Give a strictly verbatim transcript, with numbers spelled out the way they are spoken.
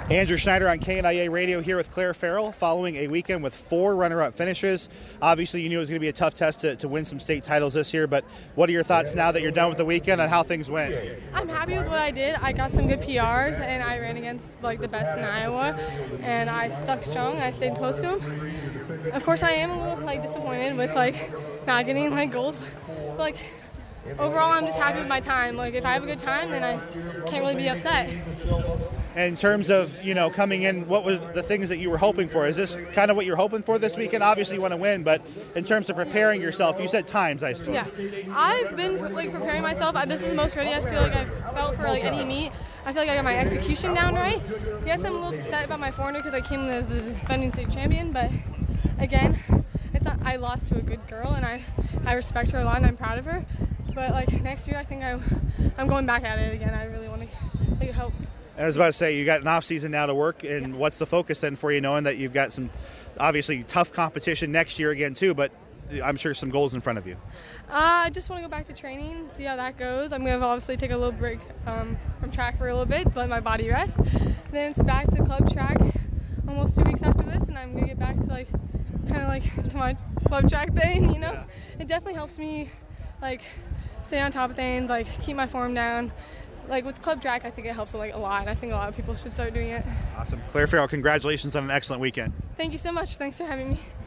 Andrew Schneider on K N I A Radio here with Claire Farrell following a weekend with four runner-up finishes. Obviously, you knew it was going to be a tough test to, to win some state titles this year, but what are your thoughts now that you're done with the weekend and how things went? I'm happy with what I did. I got some good P Rs, and I ran against like the best in Iowa, and I stuck strong, and I stayed close to him. Of course, I am a little like disappointed with like not getting like gold, but like overall, I'm just happy with my time. Like if I have a good time, then I can't really be upset. And in terms of, you know, coming in, what was the things that you were hoping for? Is this kind of what you're hoping for this weekend? Obviously, you want to win, but in terms of preparing yourself, you said times, I suppose. Yeah, I've been like preparing myself. This is the most ready I feel like I've felt for like any meet. I feel like I got my execution down right. Yes, I'm a little upset about my four hundred because I came in as the defending state champion, but again, it's not. I lost to a good girl, and I, I respect her a lot, and I'm proud of her. But like next year, I think I'm, I'm going back at it again. I really want to like, help. I was about to say, you got an off season now to work, and yeah. What's the focus then for you, knowing that you've got some obviously tough competition next year again too, but I'm sure some goals in front of you. Uh, I just want to go back to training, see how that goes. I'm going to obviously take a little break um, from track for a little bit, let my body rest. Then it's back to club track almost two weeks after this, and I'm going to get back to like kind of like to my club track thing, you know? Yeah. It definitely helps me like stay on top of things, like keep my form down. Like with club track, I think it helps like a lot. I think a lot of people should start doing it. Awesome. Claire Farrell, congratulations on an excellent weekend. Thank you so much. Thanks for having me.